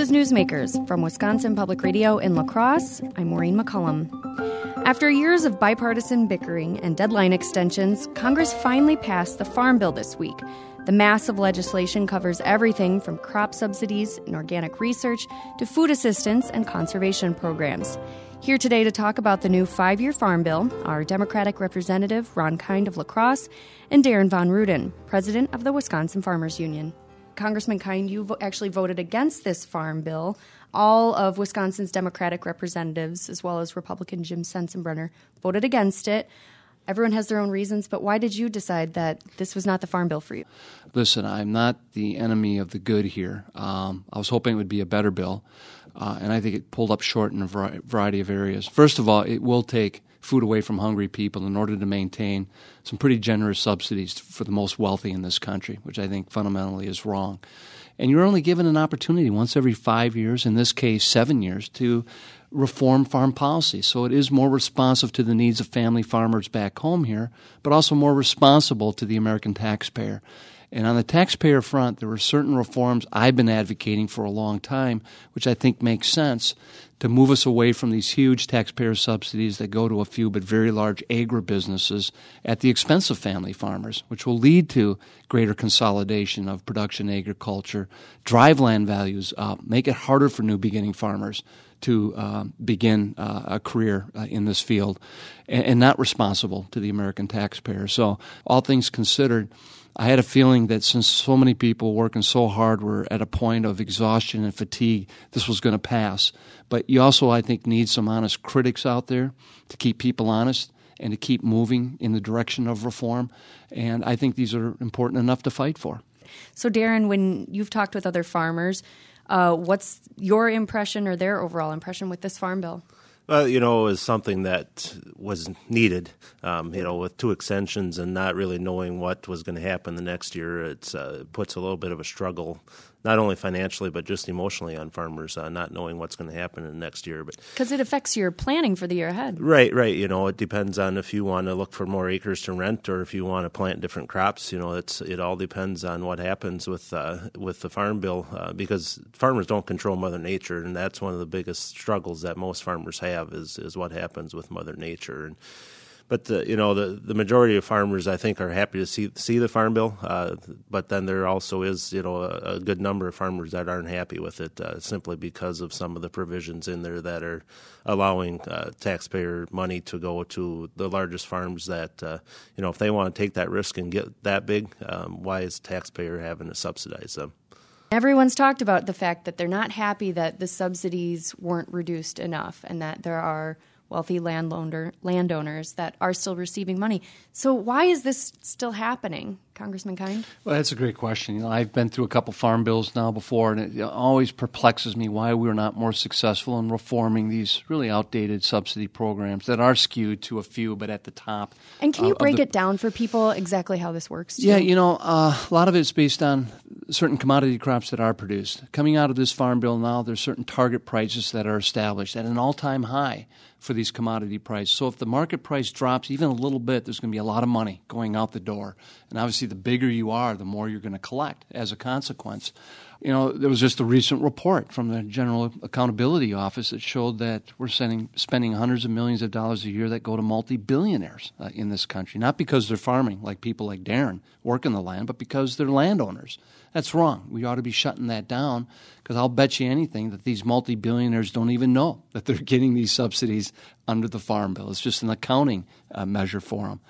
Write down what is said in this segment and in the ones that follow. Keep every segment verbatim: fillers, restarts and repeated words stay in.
is Newsmakers from Wisconsin Public Radio in La Crosse. I'm Maureen McCullum. After years of bipartisan bickering and deadline extensions, Congress finally passed the Farm Bill this week. The massive legislation covers everything from crop subsidies and organic research to food assistance and conservation programs. Here today to talk about the new five-year Farm Bill are Democratic Representative Ron Kind of La Crosse and Darren Von Ruden, President of the Wisconsin Farmers Union. Congressman Kind, you vo- actually voted against this Farm Bill. All of Wisconsin's Democratic representatives, as well as Republican Jim Sensenbrenner, voted against it. Everyone has their own reasons, but why did you decide that this was not the Farm Bill for you? Listen, I'm not the enemy of the good here. Um, I was hoping it would be a better bill, uh, and I think it pulled up short in a variety of areas. First of all, it will take food away from hungry people in order to maintain some pretty generous subsidies for the most wealthy in this country, which I think fundamentally is wrong. And you're only given an opportunity once every five years, in this case seven years, to reform farm policy. So it is more responsive to the needs of family farmers back home here, but also more responsible to the American taxpayer. And on the taxpayer front, there were certain reforms I've been advocating for a long time, which I think makes sense to move us away from these huge taxpayer subsidies that go to a few but very large agribusinesses at the expense of family farmers, which will lead to greater consolidation of production agriculture, drive land values up, make it harder for new beginning farmers to uh, begin uh, a career uh, in this field, and, and not responsible to the American taxpayer. So all things considered, I had a feeling that since so many people working so hard were at a point of exhaustion and fatigue, this was going to pass. But you also, I think, need some honest critics out there to keep people honest and to keep moving in the direction of reform. And I think these are important enough to fight for. So, Darren, when you've talked with other farmers, uh, what's your impression or their overall impression with this Farm Bill? Well, you know, it was something that was needed, um, you know, with two extensions and not really knowing what was going to happen the next year. It's, uh, it puts a little bit of a struggle, not only financially, but just emotionally on farmers, uh, not knowing what's going to happen in the next year. But because it affects your planning for the year ahead. Right, right. You know, it depends on if you want to look for more acres to rent or if you want to plant different crops. You know, it's it all depends on what happens with uh, with the Farm Bill uh, because farmers don't control Mother Nature, and that's one of the biggest struggles that most farmers have is is what happens with Mother Nature. And But, the, you know, the, the majority of farmers, I think, are happy to see see the Farm Bill. Uh, but then there also is, you know, a, a good number of farmers that aren't happy with it uh, simply because of some of the provisions in there that are allowing uh, taxpayer money to go to the largest farms that, uh, you know, if they want to take that risk and get that big, um, why is the taxpayer having to subsidize them? Everyone's talked about the fact that they're not happy that the subsidies weren't reduced enough and that there are wealthy landowner, landowners that are still receiving money. So why is this still happening, Congressman Kind? Well, that's a great question. You know, I've been through a couple farm bills now before, and it always perplexes me why we're not more successful in reforming these really outdated subsidy programs that are skewed to a few, but at the top. And can you uh, break the, it down for people exactly how this works? Too? Yeah, you know, uh, a lot of it's based on certain commodity crops that are produced. Coming out of this Farm Bill now, there's certain target prices that are established at an all-time high for these commodity prices. So if the market price drops even a little bit, there's going to be a lot of money going out the door. And obviously the bigger you are, the more you're going to collect as a consequence. You know, there was just a recent report from the General Accountability Office that showed that we're sending, spending hundreds of millions of dollars a year that go to multi-billionaires uh, in this country, not because they're farming like people like Darren working the land, but because they're landowners. That's wrong. We ought to be shutting that down because I'll bet you anything that these multi-billionaires don't even know that they're getting these subsidies under the Farm Bill. It's just an accounting uh, measure for them.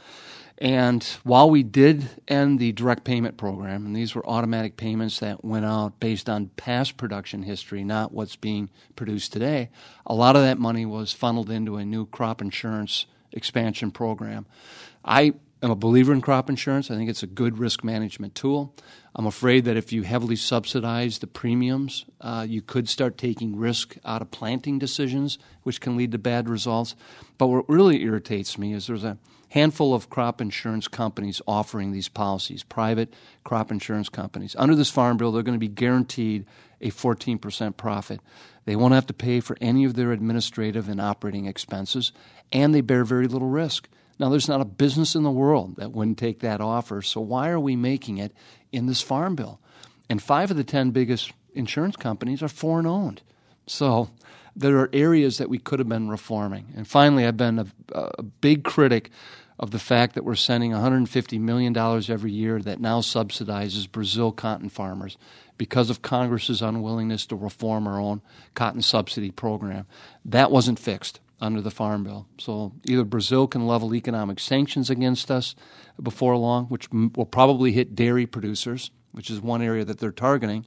And while we did end the direct payment program, and these were automatic payments that went out based on past production history, not what's being produced today, a lot of that money was funneled into a new crop insurance expansion program. I am a believer in crop insurance. I think it's a good risk management tool. I'm afraid that if you heavily subsidize the premiums, uh, you could start taking risk out of planting decisions, which can lead to bad results. But what really irritates me is there's a handful of crop insurance companies offering these policies, private crop insurance companies. Under this Farm Bill, they're going to be guaranteed a fourteen percent profit. They won't have to pay for any of their administrative and operating expenses, and they bear very little risk. Now, there's not a business in the world that wouldn't take that offer, so why are we making it in this Farm Bill? And five of the ten biggest insurance companies are foreign owned. So there are areas that we could have been reforming. And finally, I've been a, a big critic of the fact that we're sending one hundred fifty million dollars every year that now subsidizes Brazil cotton farmers because of Congress's unwillingness to reform our own cotton subsidy program. That wasn't fixed under the Farm Bill. So either Brazil can level economic sanctions against us before long, which will probably hit dairy producers, which is one area that they're targeting,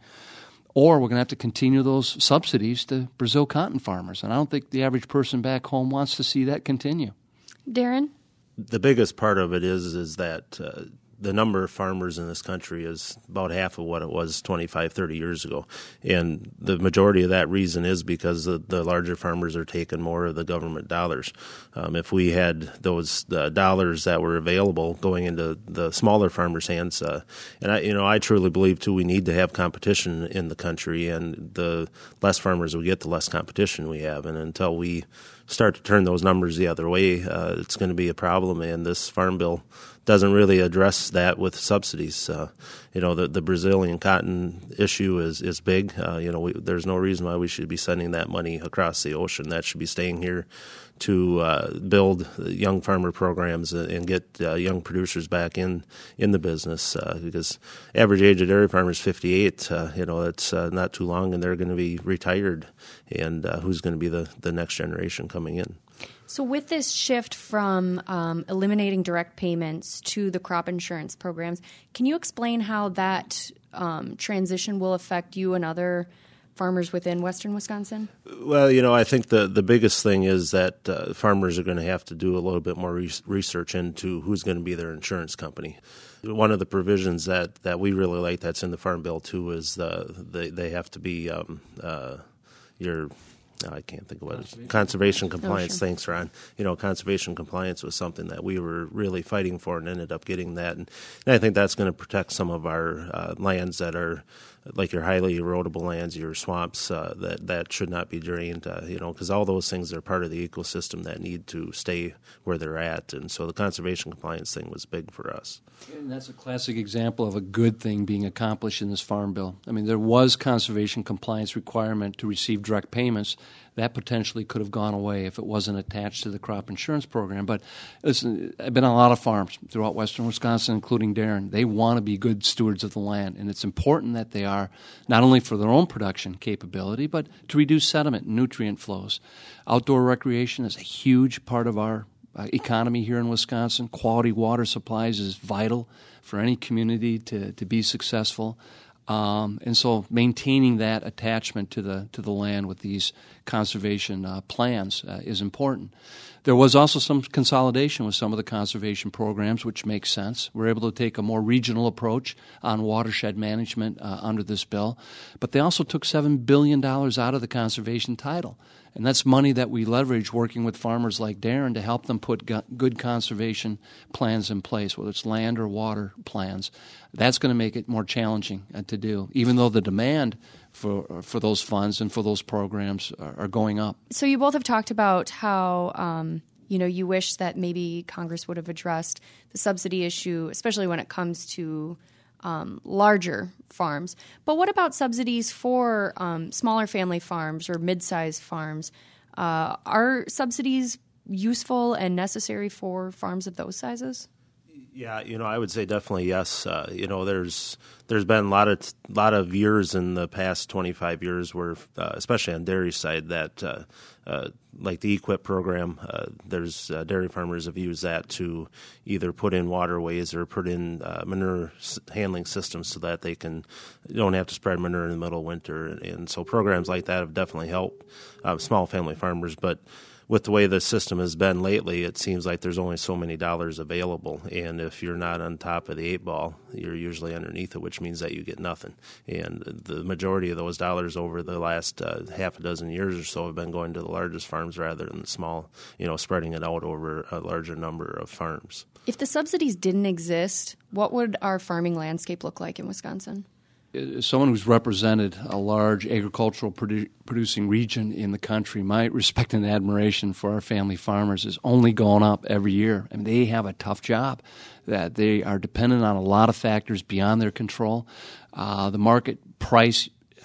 or we're going to have to continue those subsidies to Brazil cotton farmers. And I don't think the average person back home wants to see that continue. Darren? The biggest part of it is is that uh, the number of farmers in this country is about half of what it was twenty-five, thirty years ago. And the majority of that reason is because the, the larger farmers are taking more of the government dollars. Um, if we had those uh, dollars that were available going into the smaller farmers' hands, uh, and I, you know, I truly believe, too, we need to have competition in the country, and the less farmers we get, the less competition we have. And until we start to turn those numbers the other way, uh, it's going to be a problem, and this Farm Bill doesn't really address that with subsidies. Uh, you know, the, the Brazilian cotton issue is, is big. Uh, you know, we, there's no reason why we should be sending that money across the ocean. That should be staying here to uh, build young farmer programs and get uh, young producers back in, in the business, uh, because average age of dairy farmer is fifty-eight. Uh, you know, it's uh, not too long, and they're going to be retired. And uh, who's going to be the, the next generation coming in? So with this shift from um, eliminating direct payments to the crop insurance programs, can you explain how that um, transition will affect you and other farmers within western Wisconsin? Well, you know, I think the, the biggest thing is that uh, farmers are going to have to do a little bit more re- research into who's going to be their insurance company. One of the provisions that, that we really like that's in the Farm Bill, too, is the, they, they have to be um, uh, your – I can't think of what it is. Conservation compliance. Oh, sure. Thanks, Ron. You know, conservation compliance was something that we were really fighting for and ended up getting that. And, and I think that's going to protect some of our uh, lands that are like your highly erodible lands, your swamps, uh, that, that should not be drained, uh, you know, because all those things are part of the ecosystem that need to stay where they're at. And so the conservation compliance thing was big for us. And that's a classic example of a good thing being accomplished in this Farm Bill. I mean, there was conservation compliance requirement to receive direct payments. That potentially could have gone away if it wasn't attached to the crop insurance program. But listen, I've been on a lot of farms throughout western Wisconsin, including Darren. They want to be good stewards of the land, and it's important that they are, not only for their own production capability, but to reduce sediment and nutrient flows. Outdoor recreation is a huge part of our uh, economy here in Wisconsin. Quality water supplies is vital for any community to, to be successful. Um, and so maintaining that attachment to the to the land with these conservation uh, plans uh, is important. There was also some consolidation with some of the conservation programs, which makes sense. We're able to take a more regional approach on watershed management uh, under this bill. But they also took seven billion dollars out of the conservation title. And that's money that we leverage working with farmers like Darren to help them put go- good conservation plans in place, whether it's land or water plans. That's going to make it more challenging uh, to do, even though the demand for for those funds and for those programs are, are going up. So you both have talked about how um, you know you wish that maybe Congress would have addressed the subsidy issue, especially when it comes to Um, larger farms. But what about subsidies for um, smaller family farms or mid-sized farms? Uh, are subsidies useful and necessary for farms of those sizes? Yeah, you know, I would say definitely yes. Uh, you know, there's there's been a lot of lot of years in the past twenty-five years where, uh, especially on dairy side, that uh, uh, like the E Q I P program, uh, there's uh, dairy farmers have used that to either put in waterways or put in uh, manure handling systems so that they can you don't have to spread manure in the middle of winter, and, and so programs like that have definitely helped uh, small family farmers, but with the way the system has been lately, it seems like there's only so many dollars available, and if you're not on top of the eight ball, you're usually underneath it, which means that you get nothing. And the majority of those dollars over the last uh, half a dozen years or so have been going to the largest farms rather than the small, you know, spreading it out over a larger number of farms. If the subsidies didn't exist, what would our farming landscape look like in Wisconsin? As someone who's represented a large agricultural produ- producing region in the country, my respect and admiration for our family farmers is only going up every year. I mean, they have a tough job. That they are dependent on a lot of factors beyond their control. Uh, the market price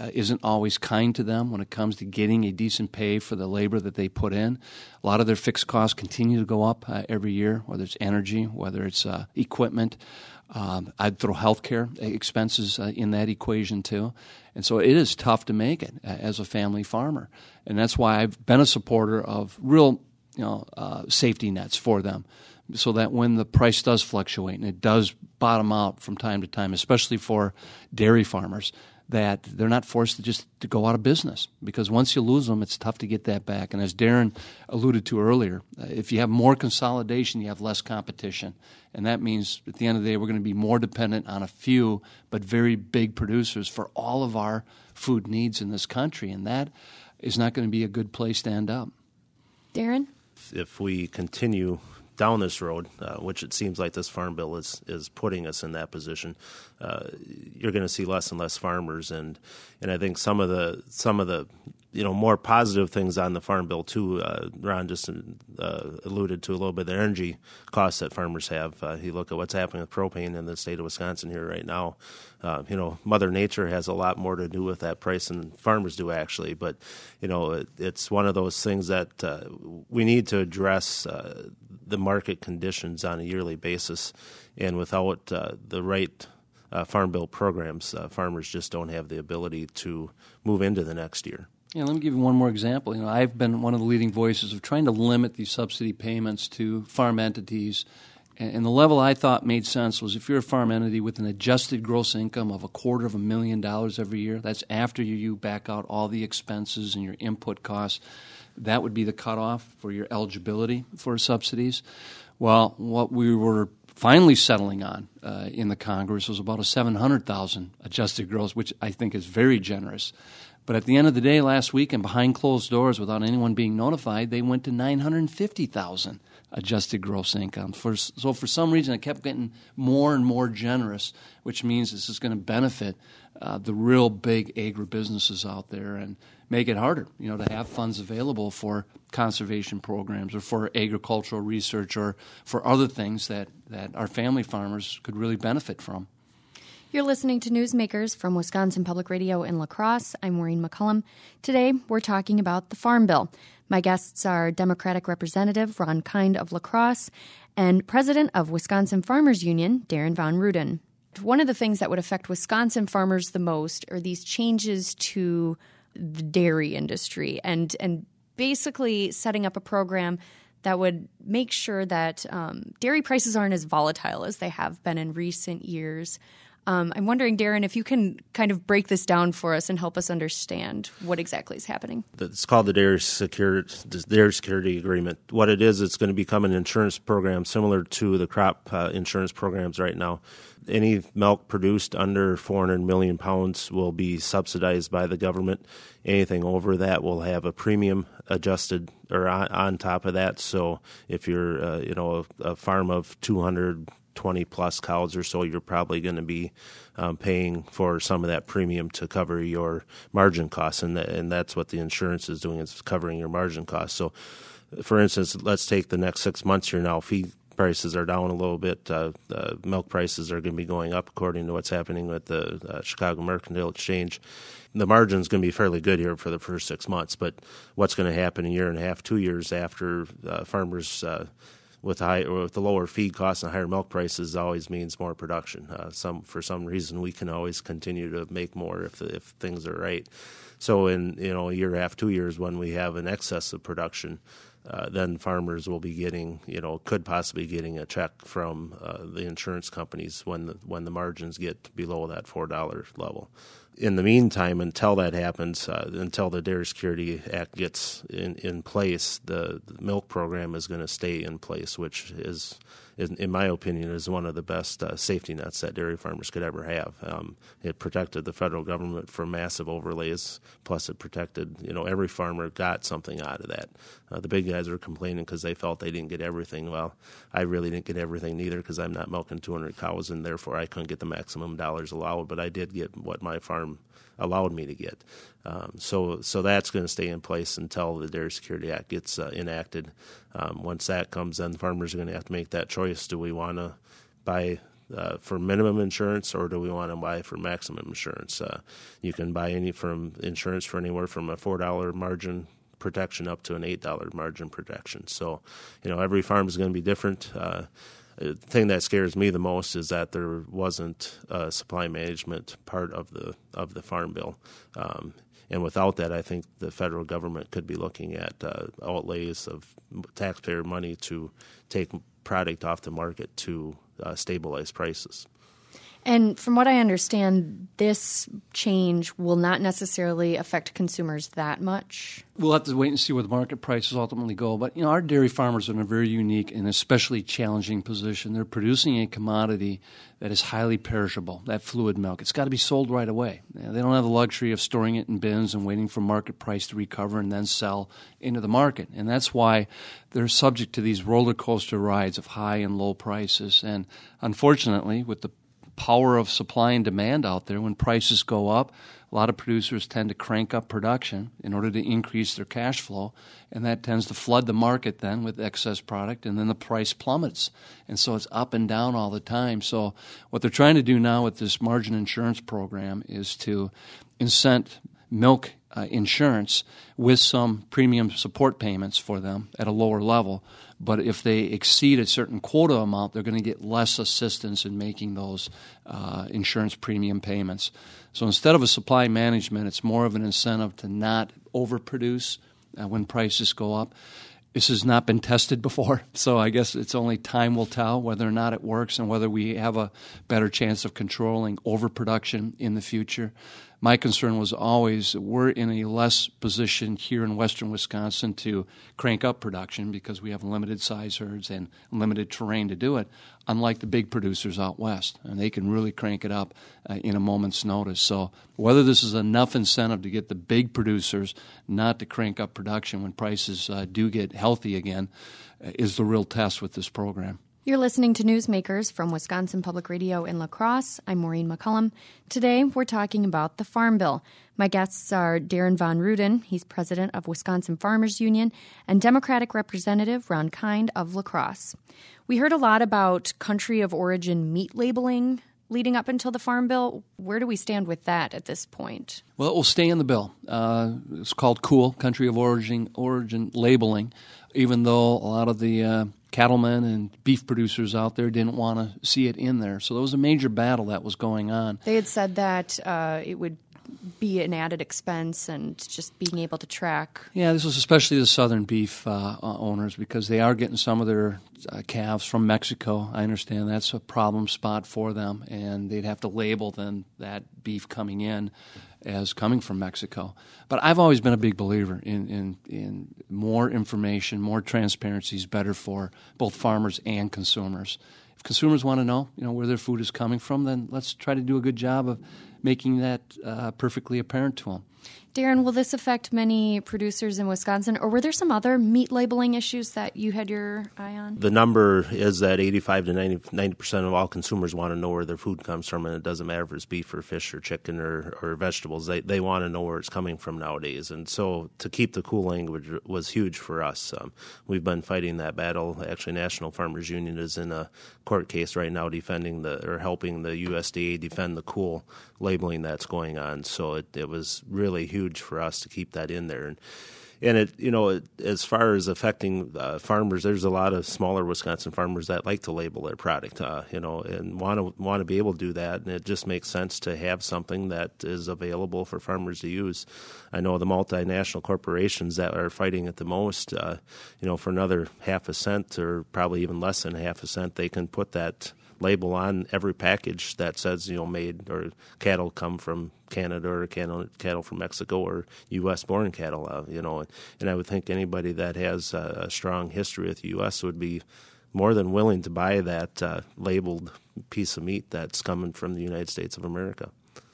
uh, isn't always kind to them when it comes to getting a decent pay for the labor that they put in. A lot of their fixed costs continue to go up uh, every year, whether it's energy, whether it's uh, equipment. Um, I'd throw healthcare expenses uh, in that equation too. And so it is tough to make it uh, as a family farmer. And that's why I've been a supporter of real you know, uh, safety nets for them, so that when the price does fluctuate and it does bottom out from time to time, especially for dairy farmers, that they're not forced to just to go out of business. Because once you lose them, it's tough to get that back. And as Darren alluded to earlier, if you have more consolidation, you have less competition. And that means at the end of the day, we're going to be more dependent on a few but very big producers for all of our food needs in this country. And that is not going to be a good place to end up. Darren? If we continue down this road, uh, which it seems like this farm bill is is putting us in that position, uh, you're going to see less and less farmers, and and I think some of the some of the you know more positive things on the farm bill too. Uh, Ron just uh, alluded to a little bit of the energy costs that farmers have. Uh, you look at what's happening with propane in the state of Wisconsin here right now. Uh, you know, Mother Nature has a lot more to do with that price than farmers do, actually. But, you know, it, it's one of those things that uh, we need to address uh, the market conditions on a yearly basis. And without uh, the right uh, Farm Bill programs, uh, farmers just don't have the ability to move into the next year. Yeah, let me give you one more example. You know, I've been one of the leading voices of trying to limit these subsidy payments to farm entities. And the level I thought made sense was if you're a farm entity with an adjusted gross income of a quarter of a million dollars every year, that's after you back out all the expenses and your input costs, that would be the cutoff for your eligibility for subsidies. Well, what we were finally settling on uh, in the Congress was about a seven hundred thousand dollars adjusted gross, which I think is very generous. But at the end of the day, last week, and behind closed doors, without anyone being notified, they went to nine hundred fifty thousand dollars adjusted gross income. For, so for some reason, it kept getting more and more generous, which means this is going to benefit uh, the real big agribusinesses out there and make it harder, you know, to have funds available for conservation programs or for agricultural research or for other things that, that our family farmers could really benefit from. You're listening to Newsmakers from Wisconsin Public Radio in La Crosse. I'm Maureen McCullum. Today, we're talking about the Farm Bill. My guests are Democratic Representative Ron Kind of La Crosse and President of Wisconsin Farmers Union, Darren Von Ruden. One of the things that would affect Wisconsin farmers the most are these changes to the dairy industry and, and basically setting up a program that would make sure that um, dairy prices aren't as volatile as they have been in recent years. Um, I'm wondering, Darren, if you can kind of break this down for us and help us understand what exactly is happening. It's called the Dairy Security, Dairy Security Agreement. What it is, it's going to become an insurance program similar to the crop uh, insurance programs right now. Any milk produced under four hundred million pounds will be subsidized by the government. Anything over that will have a premium adjusted or on, on top of that. So if you're, uh, you know, a, a farm of two hundred twenty plus cows or so, you're probably going to be um, paying for some of that premium to cover your margin costs, and th- and that's what the insurance is doing, is covering your margin costs. So, for instance, let's take the next six months here now. Feed prices are down a little bit. Uh, uh, milk prices are going to be going up according to what's happening with the uh, Chicago Mercantile Exchange. The margin's going to be fairly good here for the first six months, but what's going to happen a year and a half, two years after uh, farmers uh, with high or with the lower feed costs and higher milk prices always means more production. Uh, some for some reason we can always continue to make more if if things are right. So in you know a year and a half, two years when we have an excess of production, uh, then farmers will be getting you know could possibly getting a check from uh, the insurance companies when the when the margins get below that four dollar level. In the meantime, until that happens, uh, until the Dairy Security Act gets in, in place, the, the milk program is going to stay in place, which is, is, in my opinion, is one of the best uh, safety nets that dairy farmers could ever have. Um, it protected the federal government from massive overlays, plus it protected, you know, every farmer got something out of that. Uh, the big guys were complaining because they felt they didn't get everything. Well, I really didn't get everything neither because I'm not milking two hundred cows, and therefore I couldn't get the maximum dollars allowed, but I did get what my farm allowed me to get. Um, so so that's going to stay in place until the Dairy Security Act gets uh, enacted. Um, once that comes, then farmers are going to have to make that choice. Do we want to buy uh, for minimum insurance, or do we want to buy for maximum insurance? Uh, you can buy any from insurance for anywhere from a four dollar margin protection up to an eight dollar margin protection. So, you know, every farm is going to be different. Uh, the thing that scares me the most is that there wasn't a supply management part of the of the Farm Bill. Um, And without that, I think the federal government could be looking at uh, outlays of taxpayer money to take product off the market to uh, stabilize prices. And from what I understand, this change will not necessarily affect consumers that much. We'll have to wait and see where the market prices ultimately go. But, you know, our dairy farmers are in a very unique and especially challenging position. They're producing a commodity that is highly perishable, that fluid milk. It's got to be sold right away. They don't have the luxury of storing it in bins and waiting for market price to recover and then sell into the market. And that's why they're subject to these roller coaster rides of high and low prices. And unfortunately, with the power of supply and demand out there, when prices go up, a lot of producers tend to crank up production in order to increase their cash flow, and that tends to flood the market then with excess product, and then the price plummets. And so it's up and down all the time. So what they're trying to do now with this margin insurance program is to incent milk uh, insurance with some premium support payments for them at a lower level. But if they exceed a certain quota amount, they're going to get less assistance in making those uh, insurance premium payments. So instead of a supply management, it's more of an incentive to not overproduce uh, when prices go up. This has not been tested before, so I guess it's only time will tell whether or not it works and whether we have a better chance of controlling overproduction in the future. My concern was always we're in a less position here in western Wisconsin to crank up production because we have limited size herds and limited terrain to do it, unlike the big producers out west. And they can really crank it up uh, in a moment's notice. So whether this is enough incentive to get the big producers not to crank up production when prices uh, do get healthy again uh, is the real test with this program. You're listening to Newsmakers from Wisconsin Public Radio in La Crosse. I'm Maureen McCullum. Today, we're talking about the Farm Bill. My guests are Darren Von Ruden, he's president of Wisconsin Farmers Union, and Democratic Representative Ron Kind of La Crosse. We heard a lot about country of origin meat labeling leading up until the Farm Bill. Where do we stand with that at this point? Well, it will stay in the bill. Uh, it's called COOL, country of origin, origin labeling, even though a lot of the uh, cattlemen and beef producers out there didn't want to see it in there. So there was a major battle that was going on. They had said that uh, it would be an added expense and just being able to track. Yeah, this was especially the southern beef uh, owners because they are getting some of their uh, calves from Mexico. I understand that's a problem spot for them, and they'd have to label then that beef coming in as coming from Mexico. But I've always been a big believer in, in, in more information, more transparency is better for both farmers and consumers. If consumers want to know, you know, where their food is coming from, then let's try to do a good job of making that uh, perfectly apparent to them. Darren, will this affect many producers in Wisconsin, or were there some other meat labeling issues that you had your eye on? The number is that eighty-five to ninety percent of all consumers want to know where their food comes from, and it doesn't matter if it's beef or fish or chicken or, or vegetables. They they want to know where it's coming from nowadays. And so to keep the COOL language was huge for us. Um, we've been fighting that battle. Actually, National Farmers Union is in a court case right now defending the or helping the U S D A defend the COOL labeling that's going on. So it, it was really huge for us to keep that in there. And, and it, you know, it, as far as affecting uh, farmers, there's a lot of smaller Wisconsin farmers that like to label their product, uh, you know, and want to want to be able to do that. And it just makes sense to have something that is available for farmers to use. I know the multinational corporations that are fighting it the most, uh, you know, for another half a cent or probably even less than half a cent, they can put that label on every package that says, you know, made or cattle come from Canada or cattle, cattle from Mexico or U S born cattle, uh, you know. And I would think anybody that has a, a strong history with the U S would be more than willing to buy that uh, labeled piece of meat that's coming from the United States of America.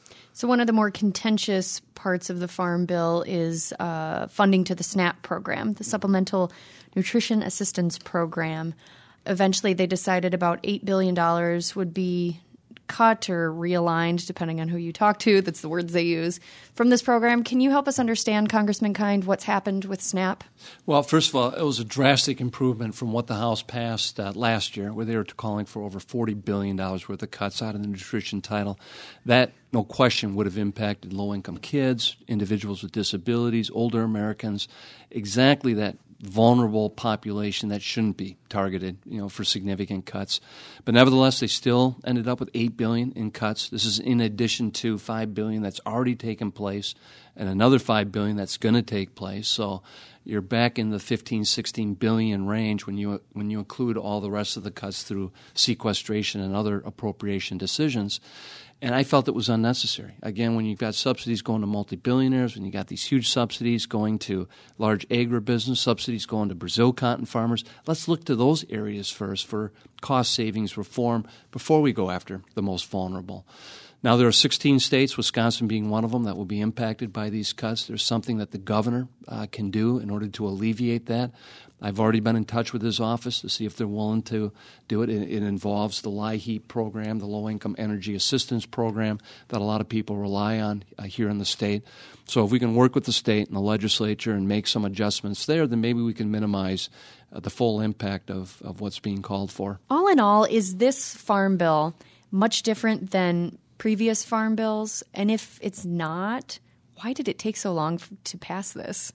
So one of the more contentious parts of the Farm Bill is uh, funding to the SNAP program, the Supplemental Nutrition Assistance Program. Eventually, they decided about eight billion dollars would be cut or realigned, depending on who you talk to. That's the words they use, from this program. Can you help us understand, Congressman Kind, what's happened with SNAP? Well, first of all, it was a drastic improvement from what the House passed uh, last year, where they were calling for over forty billion dollars worth of cuts out of the nutrition title. That, no question, would have impacted low-income kids, individuals with disabilities, older Americans, exactly that vulnerable population that shouldn't be targeted, you know, for significant cuts. But nevertheless, they still ended up with eight billion dollars in cuts. This is in addition to five billion dollars that's already taken place and another five billion dollars that's going to take place. So you're back in the fifteen, sixteen billion dollars range when you when you include all the rest of the cuts through sequestration and other appropriation decisions. And I felt it was unnecessary. Again, when you've got subsidies going to multi-billionaires, when you've got these huge subsidies going to large agribusiness, subsidies going to Brazil cotton farmers, let's look to those areas first for cost savings reform before we go after the most vulnerable. Now, there are sixteen states, Wisconsin being one of them, that will be impacted by these cuts. There's something that the governor uh, can do in order to alleviate that. I've already been in touch with his office to see if they're willing to do it. It, it involves the LIHEAP program, the Low-Income Energy Assistance Program that a lot of people rely on uh, here in the state. So if we can work with the state and the legislature and make some adjustments there, then maybe we can minimize uh, the full impact of, of what's being called for. All in all, is this farm bill much different than previous farm bills? And if it's not, why did it take so long f- to pass this?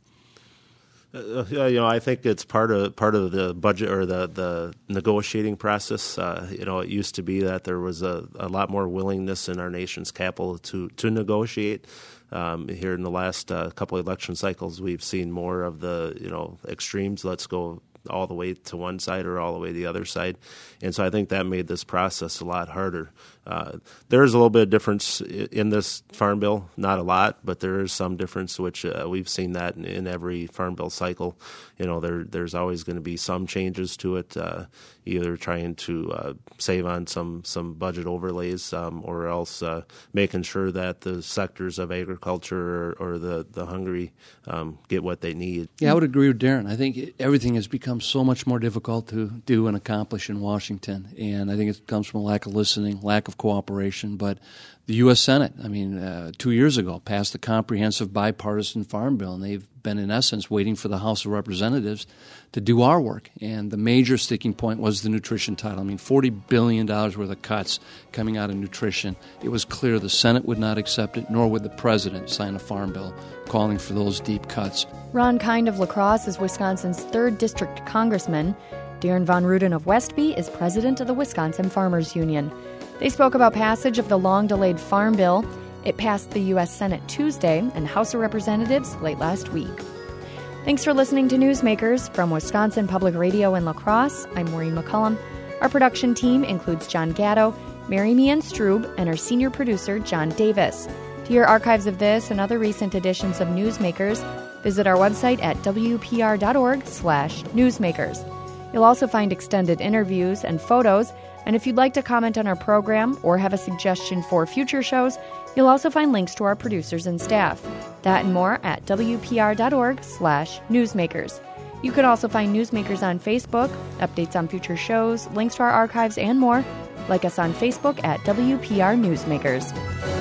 Uh, you know, I think it's part of part of the budget or the, the negotiating process. Uh, you know, it used to be that there was a, a lot more willingness in our nation's capital to to negotiate. Um, here in the last uh, couple of election cycles, we've seen more of the you know extremes. Let's go all the way to one side or all the way to the other side. And so I think that made this process a lot harder. Uh, there is a little bit of difference in this farm bill, not a lot, but there is some difference, which uh, we've seen that in, in every farm bill cycle. You know, there there's always going to be some changes to it, uh, either trying to uh, save on some, some budget overlays um, or else uh, making sure that the sectors of agriculture or, or the, the hungry um, get what they need. Yeah, I would agree with Darren. I think everything has become so much more difficult to do and accomplish in Washington, and I think it comes from a lack of listening, lack of cooperation. But the U S Senate, I mean, uh, two years ago, passed a comprehensive bipartisan farm bill, and they've been, in essence, waiting for the House of Representatives to do our work. And the major sticking point was the nutrition title. I mean, forty billion dollars worth of cuts coming out of nutrition. It was clear the Senate would not accept it, nor would the President sign a farm bill calling for those deep cuts. Ron Kind of La Crosse is Wisconsin's third District Congressman. Darren Von Ruden of Westby is president of the Wisconsin Farmers Union. They spoke about passage of the long-delayed farm bill. It passed the U S Senate Tuesday and House of Representatives late last week. Thanks for listening to Newsmakers from Wisconsin Public Radio in La Crosse. I'm Maureen McCullum. Our production team includes John Gatto, Mary Meehan Strube, and our senior producer, John Davis. To hear archives of this and other recent editions of Newsmakers, visit our website at w p r dot org slash newsmakers. You'll also find extended interviews and photos, and if you'd like to comment on our program or have a suggestion for future shows, you'll also find links to our producers and staff. That and more at w p r dot org slash newsmakers. You can also find Newsmakers on Facebook, updates on future shows, links to our archives, and more. Like us on Facebook at W P R Newsmakers.